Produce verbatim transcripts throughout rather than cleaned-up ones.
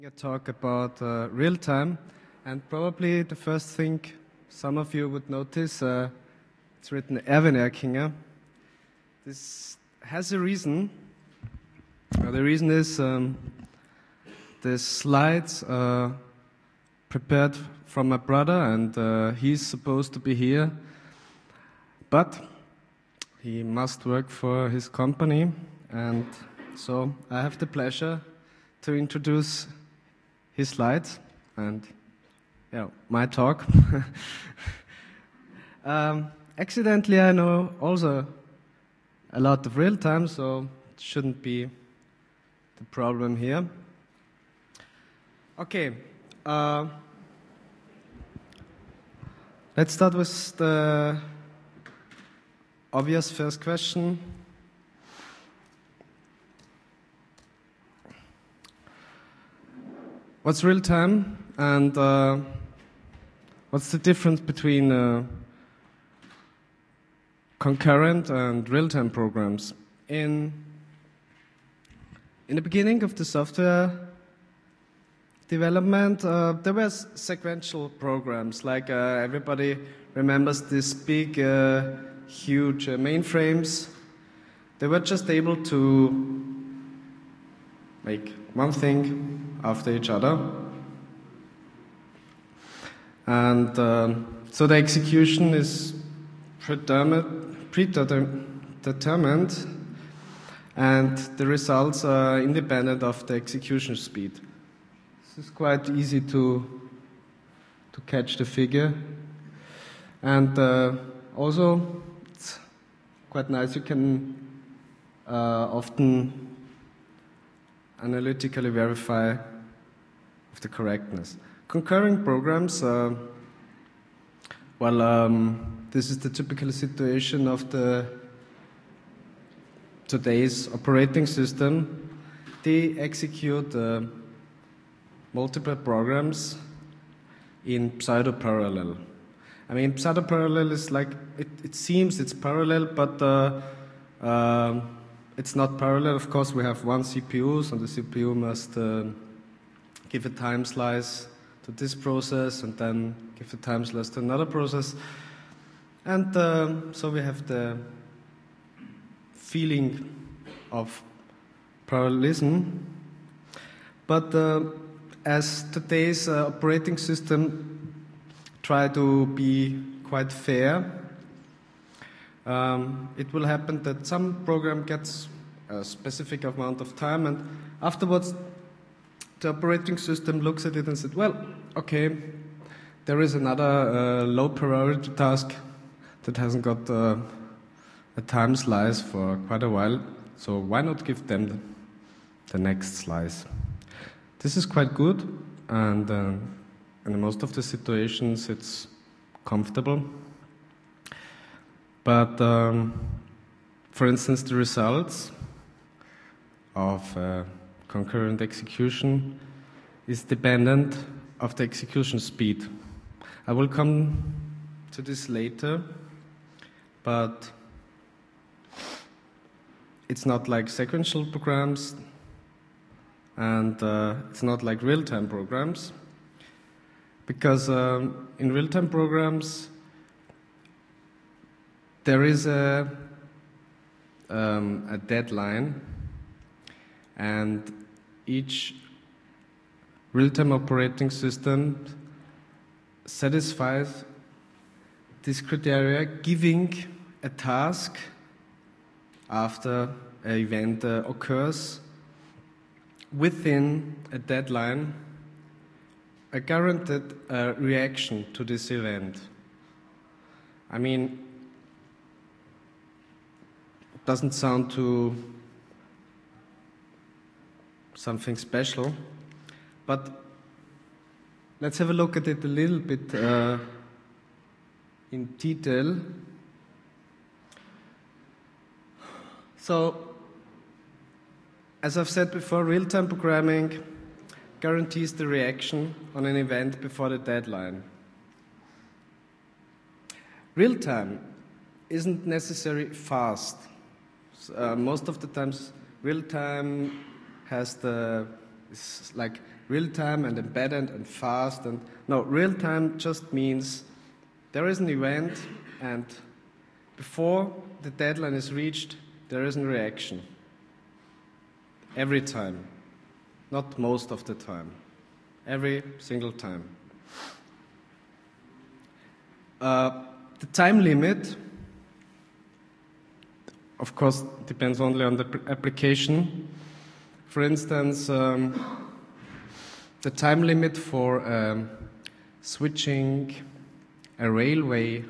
A talk about uh, real time, and probably the first thing some of you would notice, uh, it's written Erwin Erkinger. This has a reason. Uh, the reason is um, the slides are prepared from my brother, and uh, he's supposed to be here, but he must work for his company, and so I have the pleasure to introduce his slides and yeah, my talk. um, accidentally, I know also a lot of real time, so it shouldn't be the problem here. Okay, uh, let's start with the obvious first question. What's real time, and uh, what's the difference between uh, concurrent and real-time programs? In in the beginning of the software development, uh, there were sequential programs. Like uh, everybody remembers these big, uh, huge uh, mainframes. They were just able to make one thing after each other. And um, so the execution is predetermined, predetermined, and the results are independent of the execution speed. This is quite easy to, to catch the figure. And uh, also, it's quite nice, you can uh, often analytically verify of the correctness. Concurring programs, uh, well, um, this is the typical situation of the today's operating system. They execute uh, multiple programs in pseudo-parallel. I mean, pseudo-parallel is like, it, it seems it's parallel, but uh, uh, it's not parallel. Of course, we have one C P U, so the C P U must uh, give a time slice to this process and then give a time slice to another process. And uh, so we have the feeling of parallelism. But uh, as today's uh, operating system try to be quite fair, Um, it will happen that some program gets a specific amount of time, and afterwards the operating system looks at it and says, well, okay, there is another uh, low priority task that hasn't got uh, a time slice for quite a while, so why not give them the, the next slice? This is quite good, and uh, in most of the situations it's comfortable. But, um, for instance, the results of uh, concurrent execution is dependent of the execution speed. I will come to this later, but it's not like sequential programs, and uh, it's not like real-time programs, because um, in real-time programs there is a, um, a deadline, and each real-time operating system satisfies this criteria, giving a task after an event uh, occurs within a deadline, a guaranteed uh, reaction to this event. I mean, doesn't sound to something special, but let's have a look at it a little bit uh, in detail. So, as I've said before, real-time programming guarantees the reaction on an event before the deadline. Real-time isn't necessarily fast. Uh, most of the times, real time has the is like real-time and embedded and fast. And no, real-time just means there is an event, and before the deadline is reached, there is a reaction. Every time. Not most of the time. Every single time. Uh, the time limit, of course, depends only on the application. For instance, um, the time limit for um, switching a railway,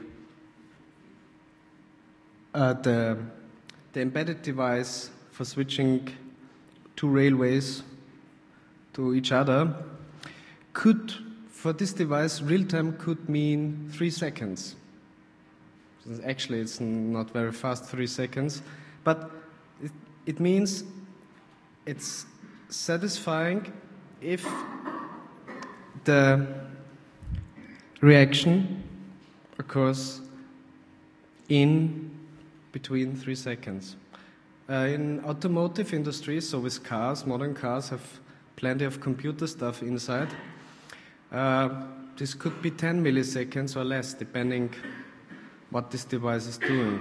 uh, the, the embedded device for switching two railways to each other could, for this device, real time could mean three seconds. Actually, it's not very fast, three seconds, but it, it means it's satisfying if the reaction occurs in between three seconds. Uh, in automotive industry, so with cars, modern cars have plenty of computer stuff inside. Uh, this could be ten milliseconds or less, depending what this device is doing.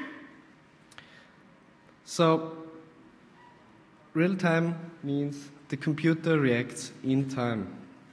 So, real time means the computer reacts in time.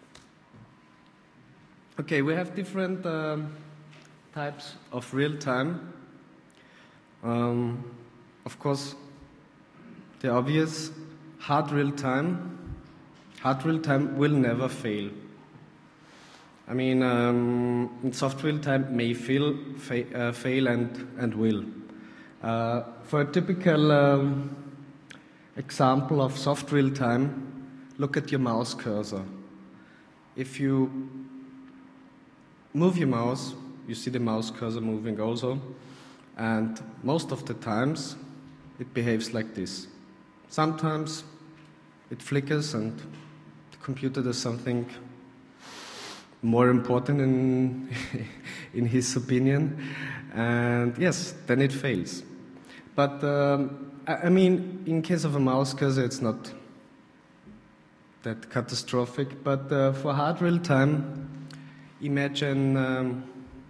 Okay, we have different um, types of real time. Um, of course, the obvious, hard real time. Hard real time will never fail. I mean, um, soft real time may fail, fa uh, fail and, and will. Uh, for a typical um, example of soft real time, look at your mouse cursor. If you move your mouse, you see the mouse cursor moving also, and most of the times it behaves like this. Sometimes it flickers and the computer does something more important in, in his opinion, and yes, then it fails. But um, I, I mean, in case of a mouse cursor, it's not that catastrophic, but uh, for hard real time, imagine um,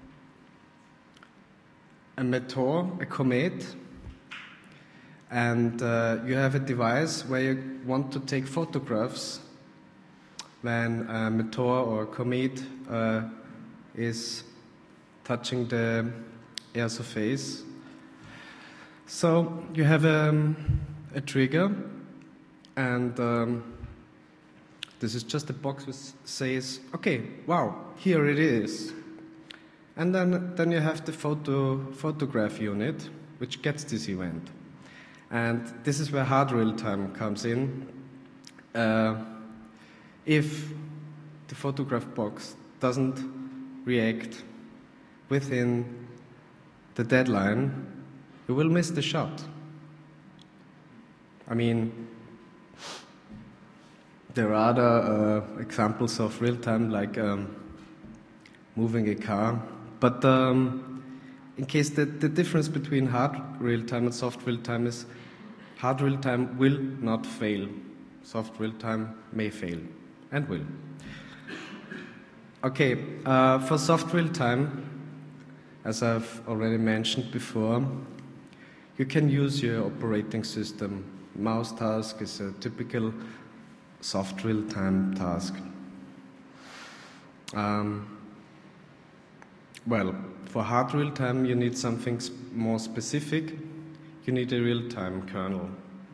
a meteor, a comet, and uh, you have a device where you want to take photographs when a meteor or a comet uh, is touching the air surface. So you have um, a trigger, and um, this is just a box which says, okay, wow, here it is. And then, then you have the photo, photograph unit, which gets this event. And this is where hard real time comes in. Uh, if the photograph box doesn't react within the deadline, you will miss the shot. I mean, there are other uh, examples of real time, like um, moving a car. But um, in case the, the difference between hard real time and soft real time is hard real time will not fail. Soft real time may fail and will. Okay, uh, for soft real time, as I've already mentioned before, you can use your operating system. Mouse task is a typical soft real time task. Um, well, for hard real time, you need something sp more specific. You need a real time kernel.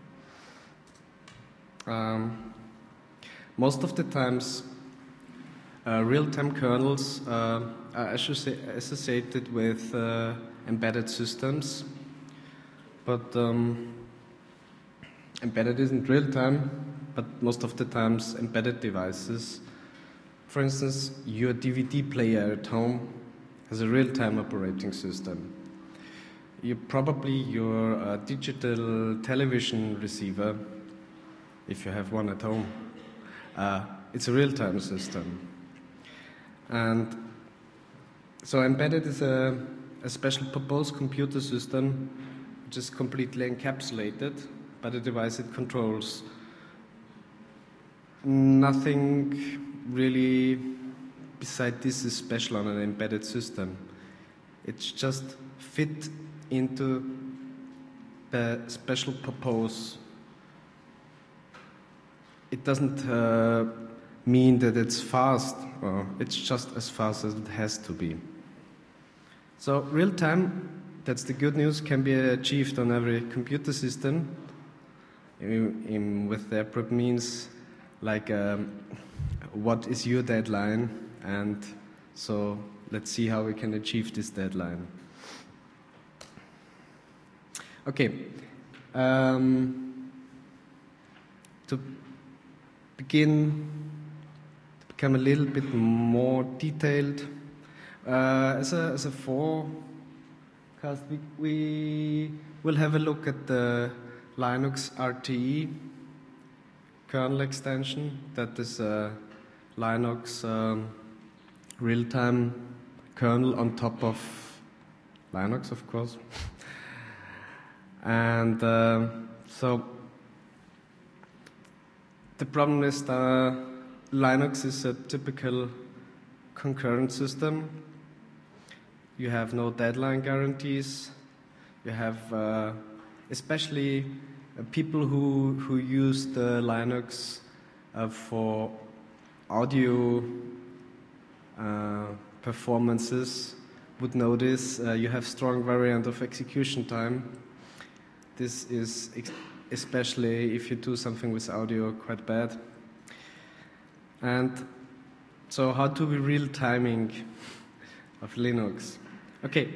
Um, most of the times, uh, real time kernels uh, are associated with uh, embedded systems, but um, embedded isn't real time, but most of the times embedded devices. For instance, your D V D player at home has a real time operating system. You probably your uh, digital television receiver, if you have one at home, uh, it's a real time system. And so embedded is a, a special purpose computer system which is completely encapsulated by the device it controls. nothing really beside this is special on an embedded system. It's just fit into the special purpose. It doesn't uh, mean that it's fast, or it's just as fast as it has to be. So real time, that's the good news, can be achieved on every computer system in, in, with the appropriate means, like um, what is your deadline, and so let's see how we can achieve this deadline. Okay, um, to begin, to become a little bit more detailed, uh, as a as a forecast, we, we will have a look at the Linux R T E kernel extension. That is a Linux um, real-time kernel on top of Linux, of course. And uh, so the problem is that Linux is a typical concurrent system. You have no deadline guarantees. You have uh, especially uh, people who, who use the Linux uh, for audio uh, performances would notice uh, you have strong variant of execution time. This is ex especially if you do something with audio quite bad. And so how do we real timing of Linux? Okay.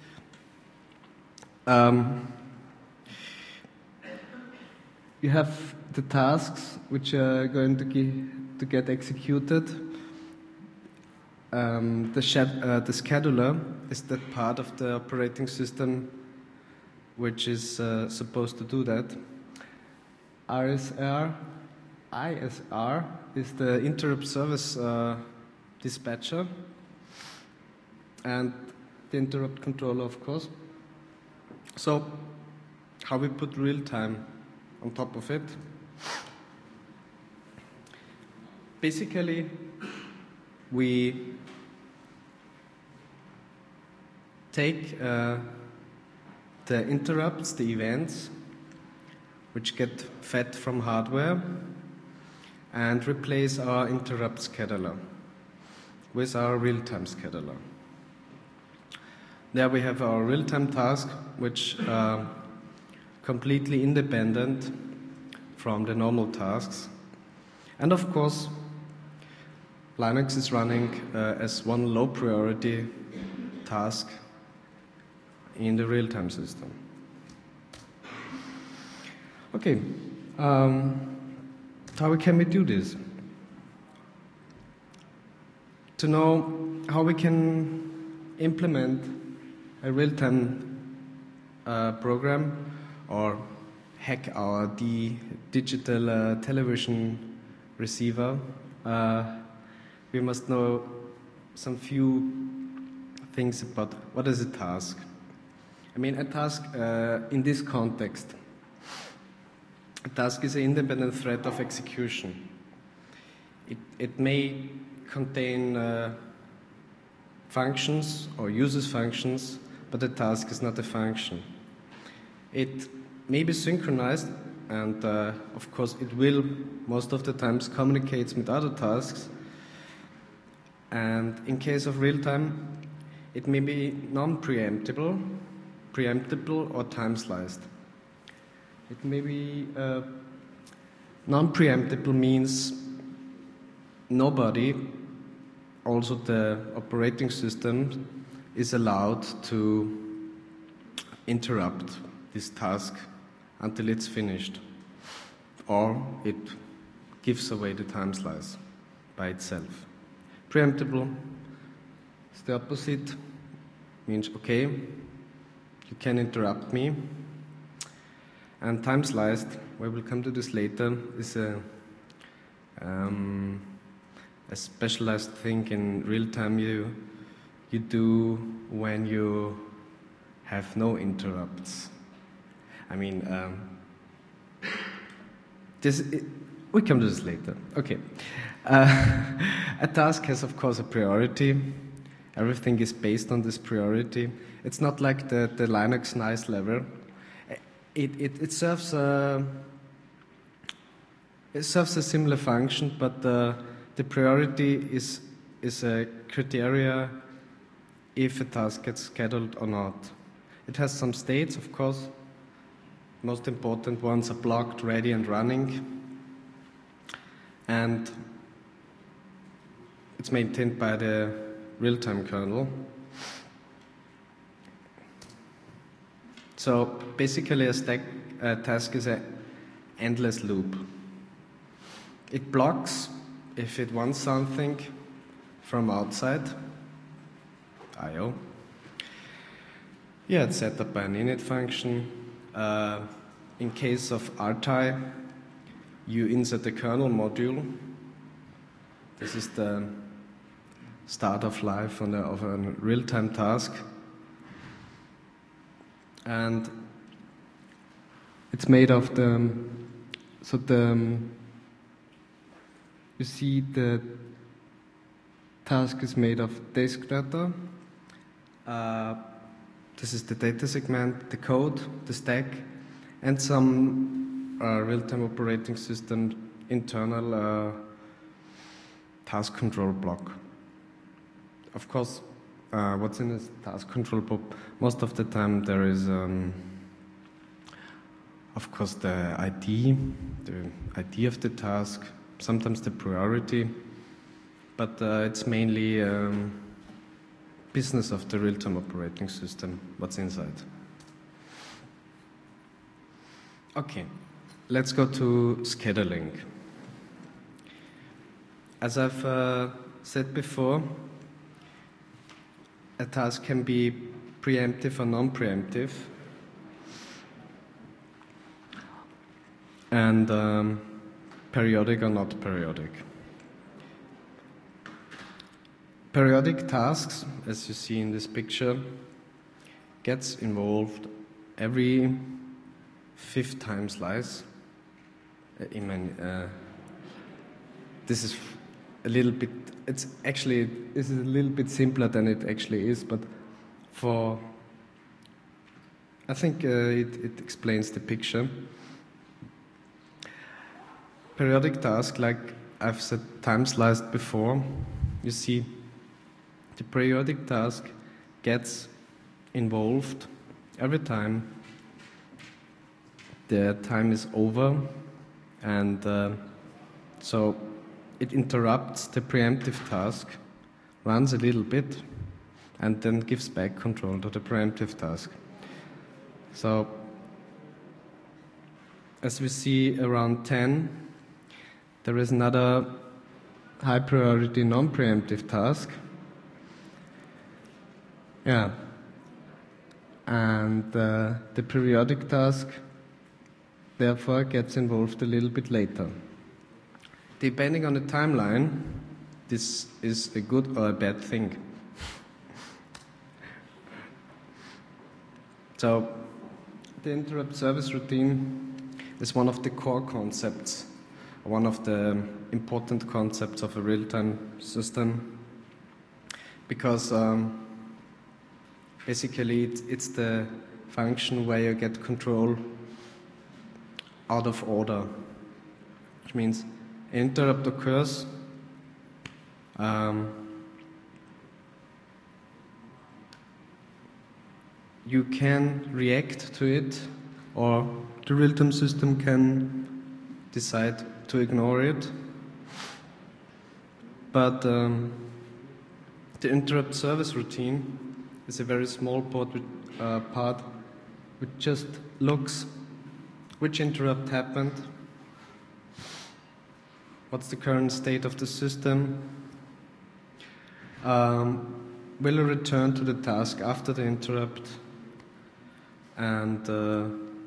Um, you have the tasks which are going to, ge to get executed. Um, the, uh, the scheduler is that part of the operating system which is uh, supposed to do that. R S R, I S R is the interrupt service uh, dispatcher and the interrupt controller, of course. So, how we put real time on top of it? Basically, we take uh, the interrupts, the events, which get fed from hardware, and replace our interrupt scheduler with our real-time scheduler. There we have our real-time task, which are completely independent from the normal tasks. And of course, Linux is running uh, as one low-priority task in the real-time system. Okay, um, how can we do this? To know how we can implement a real-time uh, program or hack our the digital uh, television receiver, uh, we must know some few things about what is a task. I mean, a task uh, in this context, a task is an independent thread of execution. It, it may contain uh, functions or uses functions, but the task is not a function. It may be synchronized, and uh, of course it will most of the times communicate with other tasks. And in case of real-time, it may be non-preemptible, preemptible or time-sliced. It may be uh, non-preemptible means nobody, also the operating system, is allowed to interrupt this task until it's finished, or it gives away the time slice by itself. Preemptible is the opposite, means okay, you can interrupt me. And time sliced, we will come to this later, is a, um, a specialized thing in real time you, you do when you have no interrupts. I mean, um, this, it, we come to this later. Okay. Uh, a task has, of course, a priority. Everything is based on this priority. It's not like the, the Linux nice level. It, it, it serves a, it serves a similar function, but the, the priority is, is a criteria if a task gets scheduled or not. It has some states, of course. Most important ones are blocked, ready, and running. And it's maintained by the real-time kernel. So basically a stack a task is an endless loop. It blocks if it wants something from outside, I O. Yeah, it's set up by an init function. Uh, in case of R T I, you insert the kernel module. This is the start of life on a, of a real-time task. And it's made of the, so the, you see the task is made of disk data. Uh, this is the data segment, the code, the stack, and some uh, real-time operating system internal uh, task control block. Of course, uh, what's in this task control block? Most of the time there is, um, of course, the I D, the I D of the task, sometimes the priority, but uh, it's mainly um, business of the real-time operating system, what's inside. Okay, let's go to scheduling. As I've uh, said before, a task can be preemptive or non-preemptive. And um, periodic or not periodic. Periodic tasks, as you see in this picture, gets involved every fifth time slice. I mean, uh, this is a little bit, it's actually, this is a little bit simpler than it actually is, but for, I think uh, it, it explains the picture. Periodic task, like I've said time sliced before, you see the periodic task gets involved every time the time is over, and uh, so it interrupts the preemptive task, runs a little bit, and then gives back control to the preemptive task. So, as we see around ten, there is another high priority non-preemptive task. Yeah. And uh, the periodic task therefore gets involved a little bit later. Depending on the timeline, this is a good or a bad thing. So, the interrupt service routine is one of the core concepts, one of the important concepts of a real-time system, because um, basically it's, it's the function where you get control out of order, which means interrupt occurs, um, you can react to it, or the real-time system can decide to ignore it. But um, the interrupt service routine is a very small part, which, uh, part which just looks which interrupt happened, what's the current state of the system, um, will it return to the task after the interrupt, and uh,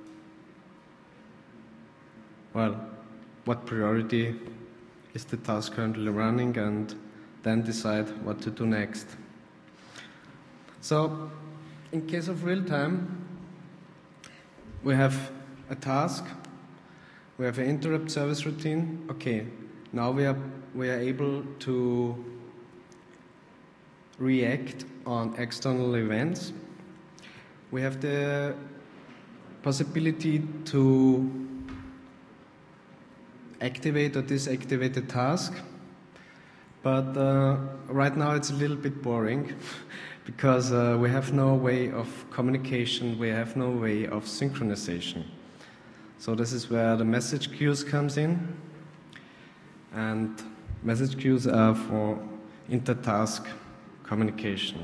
well, what priority is the task currently running, and then decide what to do next. So, in case of real time, we have a task we have an interrupt service routine. Okay, now we are we are able to react on external events. We have the possibility to activate or disactivate a task, but uh, right now it's a little bit boring because uh, we have no way of communication, we have no way of synchronization. So this is where the message queues comes in, and message queues are for inter-task communication.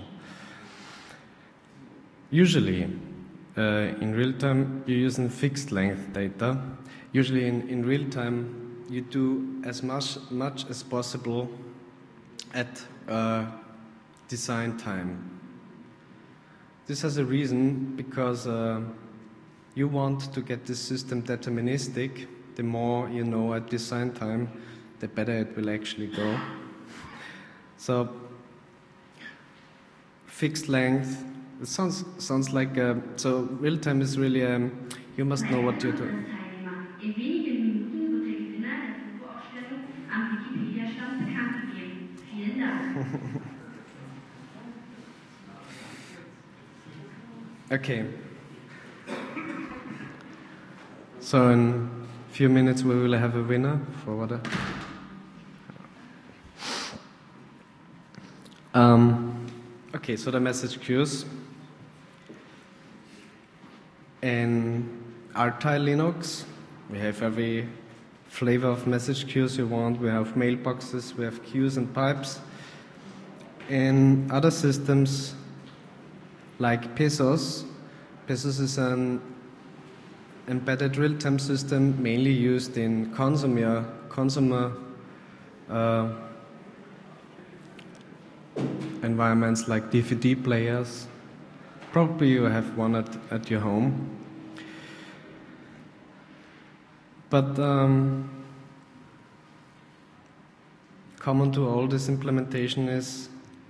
Usually, uh, in real time, you're using fixed length data. Usually, in, in real time, you do as much, much as possible at uh, design time. This has a reason because uh, you want to get the system deterministic. The more you know at design time, the better it will actually go. So, fixed length, it sounds, sounds like, a, so real time is really, um, you must know what you're doing. Okay. So in a few minutes we will have a winner for what? A, um, okay, so the message queues. In Altai Linux, we have every flavor of message queues you want. We have mailboxes, we have queues and pipes. In other systems, like Pesos, Pesos is an embedded real-time system mainly used in consumer, consumer uh, environments like D V D players. Probably you have one at, at your home. But um, common to all this implementation is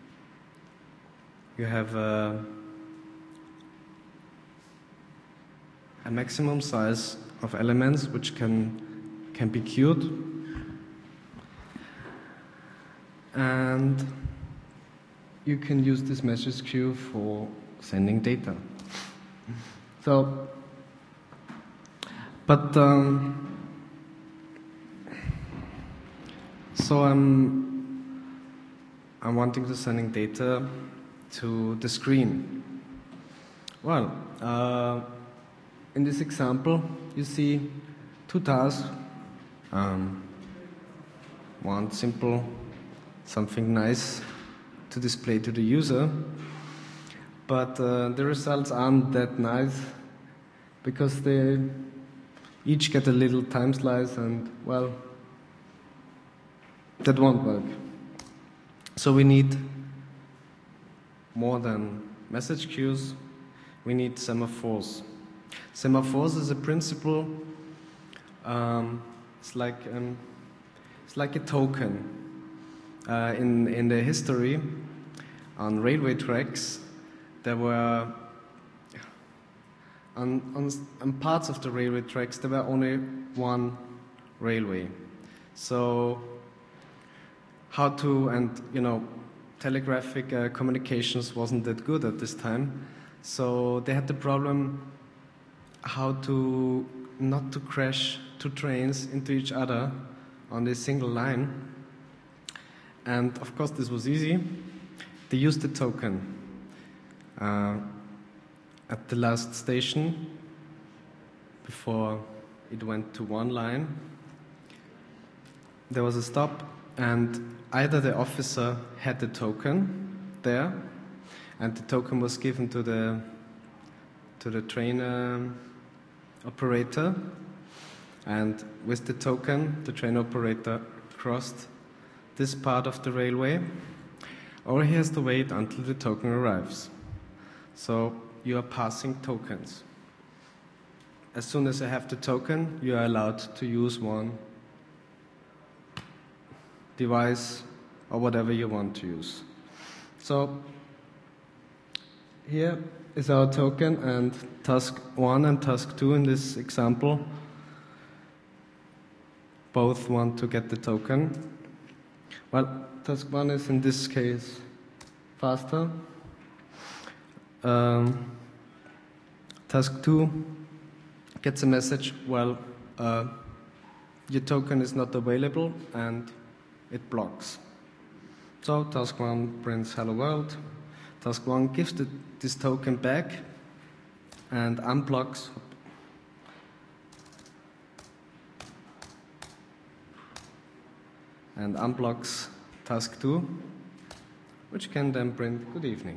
you have a, a maximum size of elements which can, can be queued, and you can use this message queue for sending data. So, but um, so I'm I'm wanting to sending data to the screen. Well, uh, in this example, you see two tasks. Um, one simple, something nice to display to the user. But uh, the results aren't that nice because they each get a little time slice, and well, that won't work. So we need more than message queues, we need semaphores. Semaphores is a principle, um, it's like um, it's like a token. Uh, in, in the history, on railway tracks, there were, on, on, on parts of the railway tracks, there were only one railway. So, how to, and you know, telegraphic uh, communications wasn't that good at this time. So they had the problem how to, not to crash two trains into each other on this single line. And of course this was easy. They used the token. Uh, at the last station, before it went to one line, there was a stop, and either the officer had the token there, and the token was given to the to the train uh, operator, and with the token, the train operator crossed this part of the railway, or he has to wait until the token arrives. So you are passing tokens. As soon as I have the token, you are allowed to use one device or whatever you want to use. So here is our token, and task one and task two in this example both want to get the token. Well, task one is in this case faster. Um, task two gets a message, well, uh, your token is not available, and it blocks. So task one prints hello world. Task one gives the, this token back and unblocks and unblocks task two, which can then print good evening.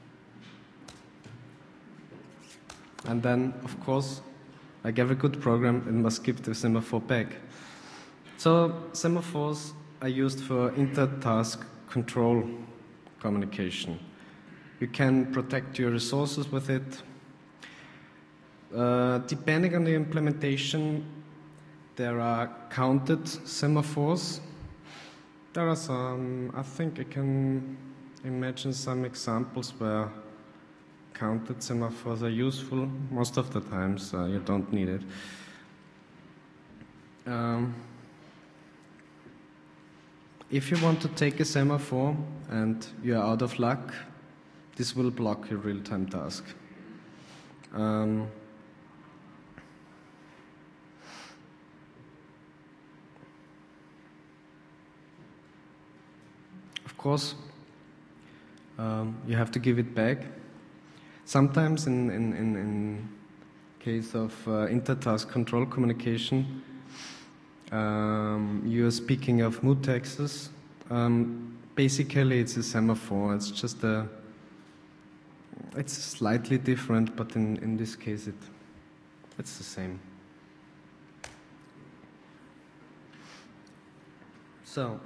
And then, of course, like every good program, it must give the semaphore back. So semaphores are used for inter-task control communication. You can protect your resources with it. Uh, depending on the implementation, there are counted semaphores. There are some, I think I can imagine some examples where counted semaphores are useful. Most of the times uh, you don't need it. Um, if you want to take a semaphore and you're out of luck, this will block your real-time task. Um, of course, um, you have to give it back. Sometimes in, in, in, in case of uh, inter-task control communication, um, you are speaking of mutexes. Um, basically, it's a semaphore. It's just a, it's slightly different, but in, in this case, it, it's the same. So,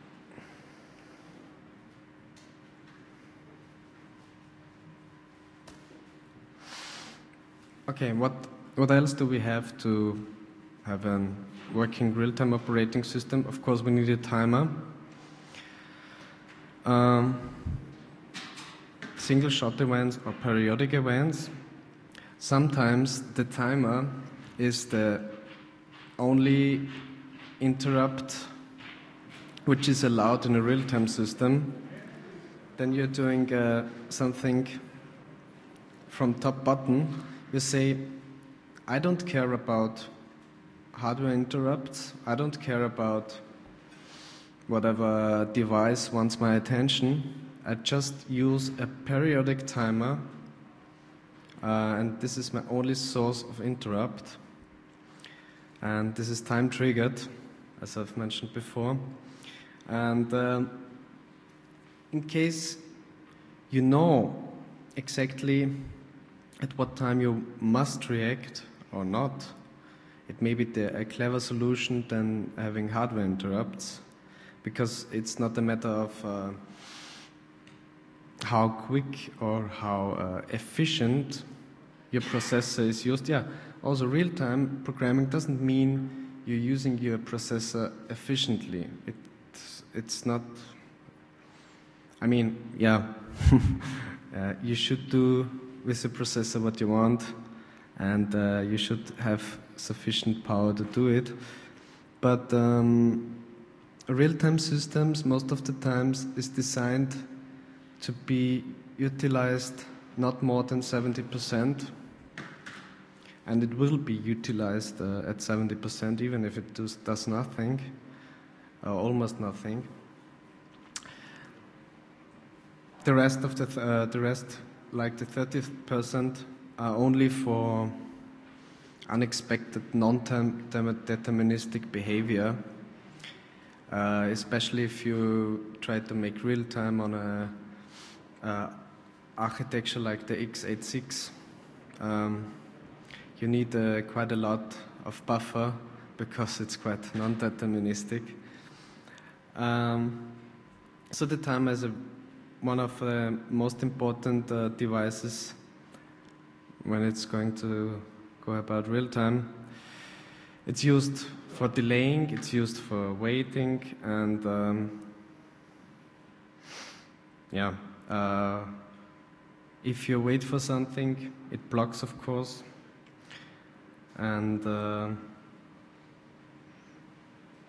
okay, what, what else do we have to have a working real-time operating system? Of course, we need a timer. Um, single shot events or periodic events. Sometimes the timer is the only interrupt which is allowed in a real-time system. Then you're doing uh, something from top button. You say, I don't care about hardware interrupts. I don't care about whatever device wants my attention. I just use a periodic timer, uh, and this is my only source of interrupt. And this is time triggered, as I've mentioned before. And uh, in case you know exactly at what time you must react or not, it may be the, a clever solution than having hardware interrupts, because it's not a matter of uh, how quick or how uh, efficient your processor is used. Yeah, also real-time programming doesn't mean you're using your processor efficiently. It, it's not, I mean, yeah, uh, you should do with the processor what you want, and uh, you should have sufficient power to do it. But um, real-time systems, most of the times, is designed to be utilized not more than seventy percent, and it will be utilized uh, at seventy percent, even if it does, does nothing, uh, almost nothing. The rest of the th uh, the rest, like the thirty percent, are only for unexpected, non-deterministic behavior, uh, especially if you try to make real-time on a uh, architecture like the x eighty-six. Um, you need uh, quite a lot of buffer because it's quite non-deterministic. Um, so the timer is a, one of the most important uh, devices when it's going to go about real time. It's used for delaying, it's used for waiting, and um, yeah, uh, if you wait for something, it blocks, of course, and uh,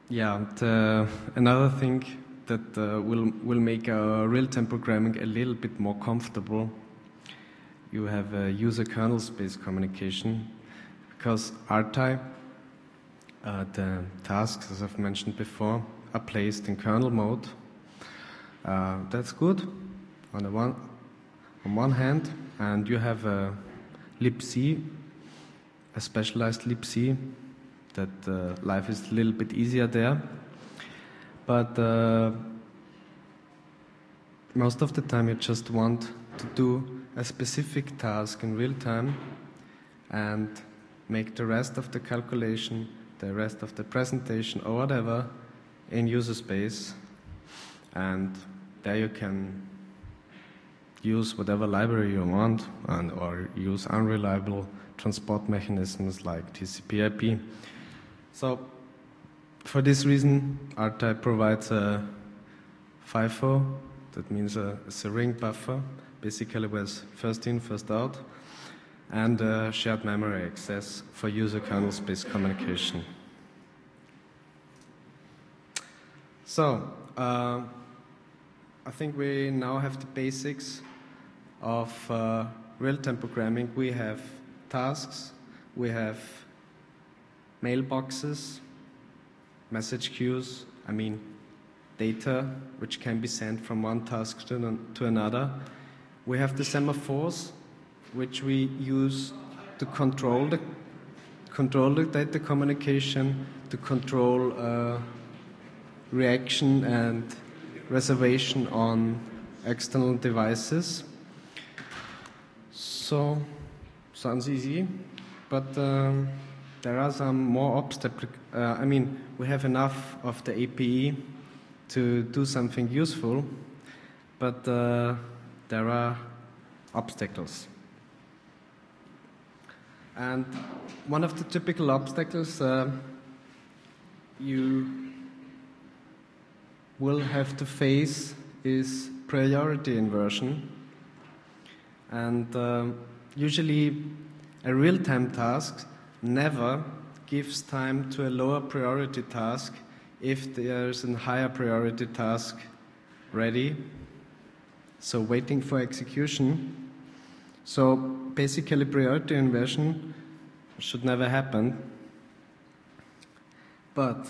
Yeah, the, another thing that uh, will will make our real-time programming a little bit more comfortable. You have a user kernel space communication, because R T I, uh, the tasks, as I've mentioned before, are placed in kernel mode. Uh, that's good on the one on one hand, and you have a libc, a specialized libc, that uh, life is a little bit easier there. But uh, most of the time you just want to do a specific task in real time and make the rest of the calculation, the rest of the presentation or whatever in user space, and there you can use whatever library you want, and or use unreliable transport mechanisms like T C P I P. So for this reason, R T I provides a FIFO, that means a, a ring buffer, basically with first in, first out, and uh, shared memory access for user kernel space communication. So, uh, I think we now have the basics of uh, real-time programming. We have tasks, we have mailboxes, message queues, I mean data which can be sent from one task to, to another. We have the semaphores, which we use to control the, control the data communication, to control uh, reaction and reservation on external devices. So, sounds easy, but um, there are some more obstacles. Uh, I mean, we have enough of the A P I to do something useful, but uh, there are obstacles. And one of the typical obstacles uh, you will have to face is priority inversion. And uh, usually a real-time task never gives time to a lower priority task if there's a higher priority task ready, so waiting for execution. So basically priority inversion should never happen. But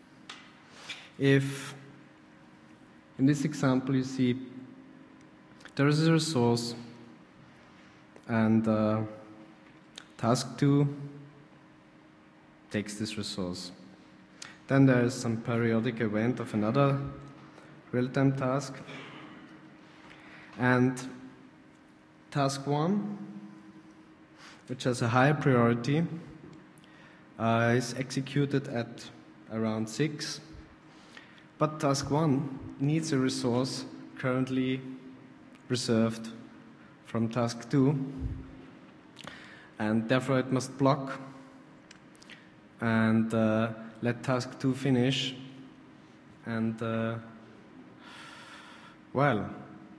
if in this example you see there is a resource and uh, task two takes this resource. Then there is some periodic event of another real-time task. And task one, which has a high priority, uh, is executed at around six. But task one needs a resource currently reserved from task two, and therefore it must block and uh, let task two finish. And uh, well,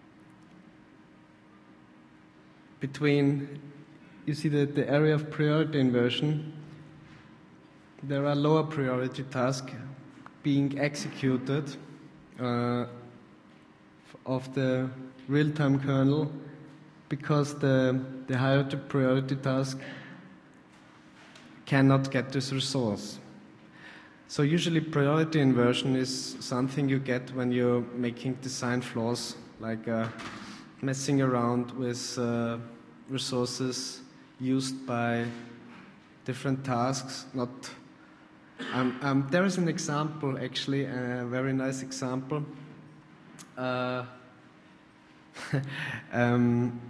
between, you see that the area of priority inversion, there are lower priority tasks being executed uh, of the real-time kernel because the, the higher priority task cannot get this resource. So usually priority inversion is something you get when you're making design flaws, like uh, messing around with uh, resources used by different tasks. Not. Um, um, there is an example, actually, a very nice example. Uh, um,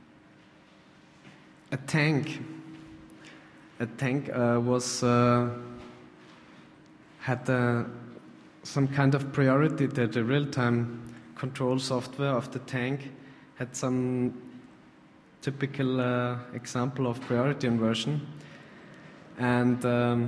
a tank. A tank uh, was uh, had uh, some kind of priority that the real-time control software of the tank had some typical uh, example of priority inversion, and um,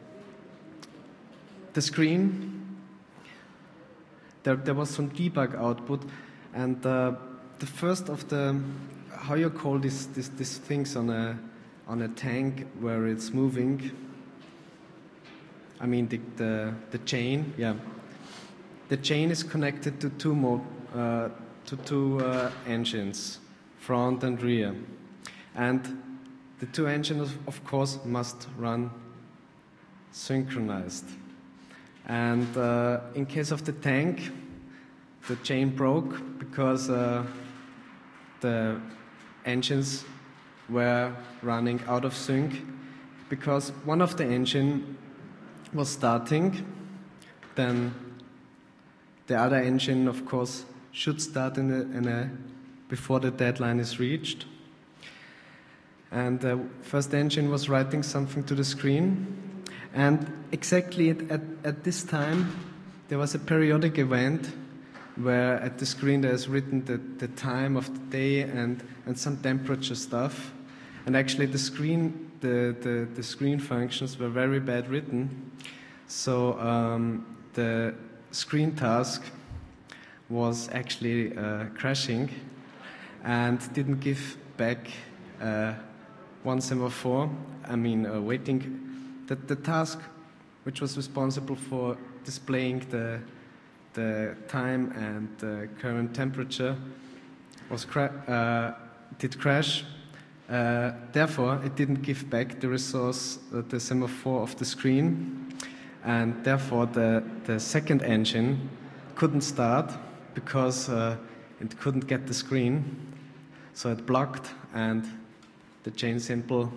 the screen, there, there was some debug output, and uh, the first of the, how you call these this, this things on a on a tank where it's moving, I mean the, the, the chain, yeah. The chain is connected to two, mo uh, to two uh, engines, front and rear. And the two engines, of course, must run synchronized. And uh, in case of the tank, the chain broke because uh, the engines were running out of sync, because one of the engine was starting, then the other engine, of course, should start in a, in a, before the deadline is reached. And the first engine was writing something to the screen. And exactly at, at, at this time, there was a periodic event where at the screen there's written the, the time of the day and, and some temperature stuff. And actually the screen, the, the, the screen functions were very bad written. So um, the screen task was actually uh, crashing and didn't give back uh, one semaphore. I mean, uh, waiting. The, the task which was responsible for displaying the, the time and the current temperature was cra uh, did crash. Uh, therefore, it didn't give back the resource, uh, the semaphore of the screen. And therefore, the, the second engine couldn't start because uh, it couldn't get the screen. So it blocked and the chain simple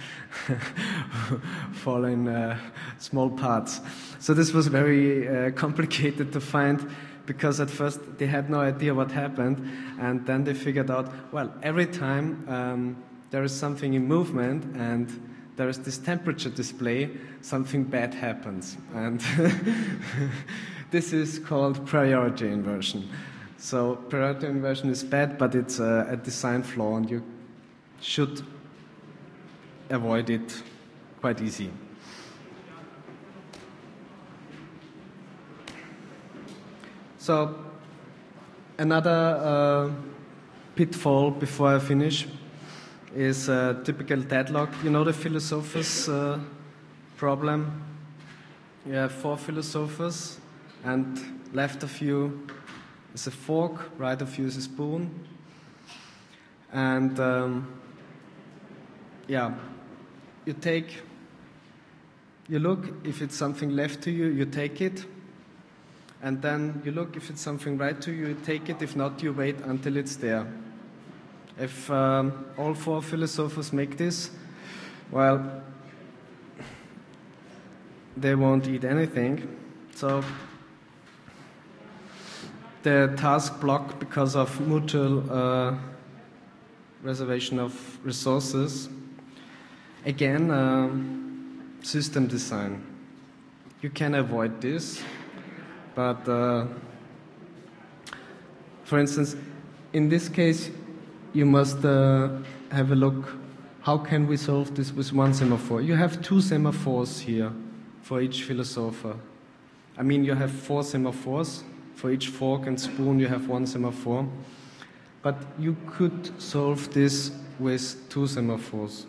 fall in uh, small parts. So this was very uh, complicated to find, because at first they had no idea what happened, and then they figured out, well, every time um, there is something in movement and there is this temperature display, something bad happens. And this is called priority inversion. So priority inversion is bad, but it's a, a design flaw, and you should avoid it quite easy. So another uh, pitfall before I finish is a typical deadlock. You know the philosopher's uh, problem? You have four philosophers, and left of you is a fork, right of you is a spoon. And um, yeah, you take, you look, if it's something left to you, you take it. And then you look, if it's something right to you, you take it. If not, you wait until it's there. If um, all four philosophers make this, well, they won't eat anything. So the task block, because of mutual uh, reservation of resources. Again, um, system design. You can avoid this, but uh, for instance, in this case, you must uh, have a look, how can we solve this with one semaphore? You have two semaphores here for each philosopher. I mean, you have four semaphores. For each fork and spoon, you have one semaphore. But you could solve this with two semaphores.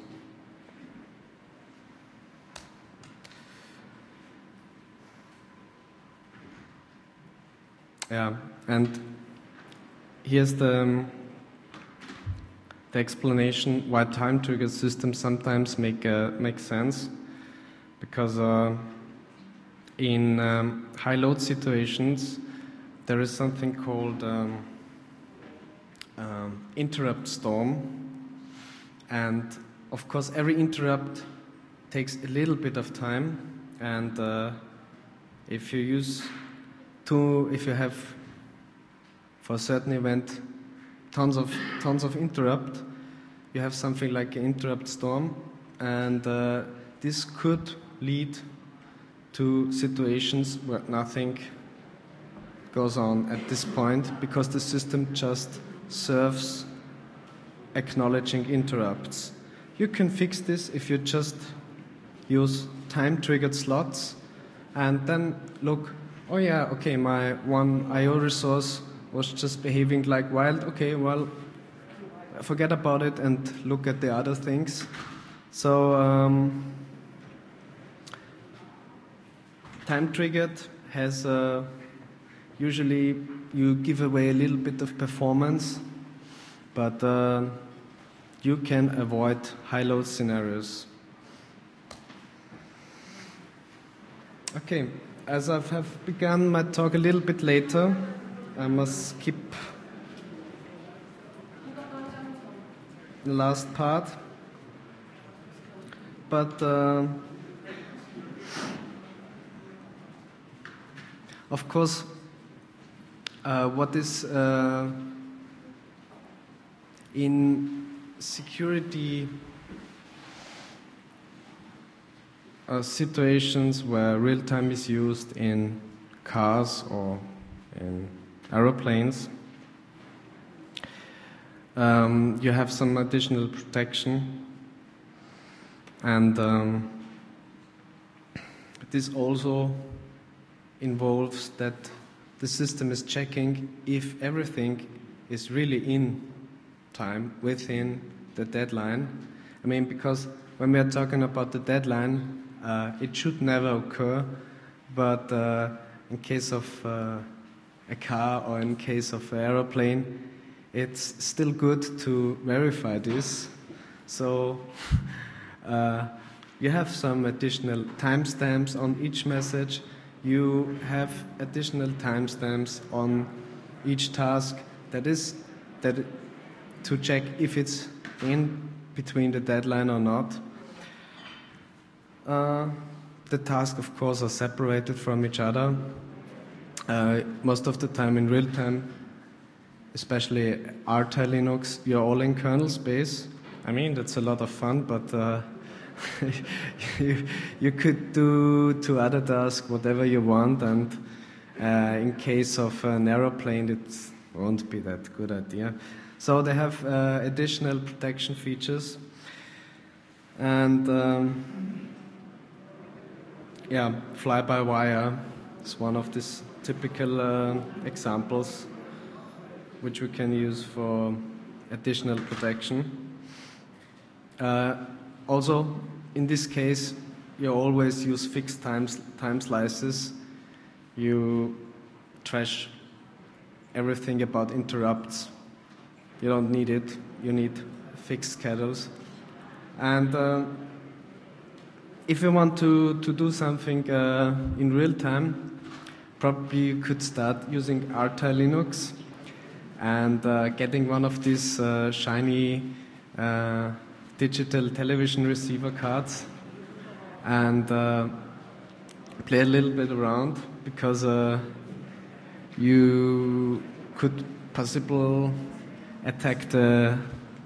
Yeah, and here's the, um, the explanation why time trigger systems sometimes make uh, make sense. Because uh, in um, high load situations, there is something called um, um, interrupt storm, and of course every interrupt takes a little bit of time, and uh, if you use two, if you have for a certain event tons of tons of interrupt, you have something like an interrupt storm, and uh, this could lead to situations where nothing goes on at this point, because the system just serves acknowledging interrupts. You can fix this if you just use time-triggered slots and then look, oh yeah, okay, my one I O resource was just behaving like wild. Okay, well, forget about it and look at the other things. So um, time triggered has uh, usually you give away a little bit of performance, but uh, you can avoid high load scenarios. Okay, as I have begun my talk a little bit later, I must skip the last part. But uh, of course, uh, what is uh, in security uh, situations where real time is used in cars or in aeroplanes, um, you have some additional protection, and um, this also involves that the system is checking if everything is really in time, within the deadline. I mean, because when we are talking about the deadline, uh, it should never occur, but uh, in case of uh, a car or in case of an aeroplane, it's still good to verify this. So uh, you have some additional timestamps on each message. You have additional timestamps on each task that is that to check if it's in between the deadline or not. Uh, the tasks, of course, are separated from each other. Uh, most of the time in real time, especially Arta Linux, you're all in kernel space. I mean, that's a lot of fun, but uh, you, you could do to other tasks whatever you want, and uh, in case of an aeroplane, it won't be that good idea. So they have uh, additional protection features, and um, yeah, fly-by-wire is one of these typical uh, examples which we can use for additional protection. Uh, also, in this case, you always use fixed times, time slices. You trash everything about interrupts. You don't need it. You need fixed schedules. And uh, if you want to, to do something uh, in real time, probably you could start using Arta Linux and uh, getting one of these uh, shiny uh, digital television receiver cards and uh, play a little bit around, because uh, you could possibly attack the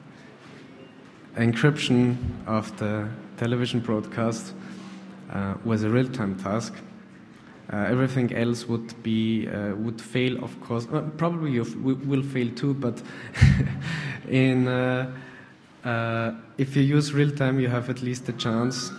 encryption of the television broadcast uh, with a real-time task. Uh, everything else would be uh, would fail, of course. Uh, probably you will fail too, but in uh, uh, if you use real time, you have at least a chance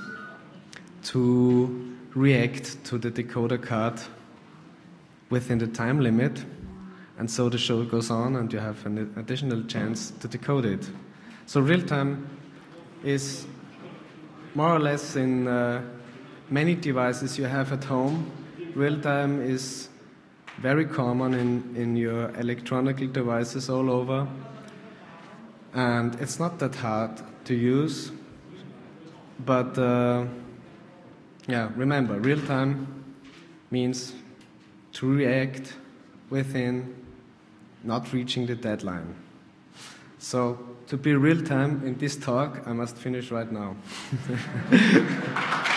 to react to the decoder card within the time limit, and so the show goes on, and you have an additional chance to decode it. So real time is more or less in uh, many devices you have at home. Real time is very common in, in your electronic devices all over, and it's not that hard to use. But uh, yeah, remember, real time means to react within not reaching the deadline. So to be real time in this talk, I must finish right now.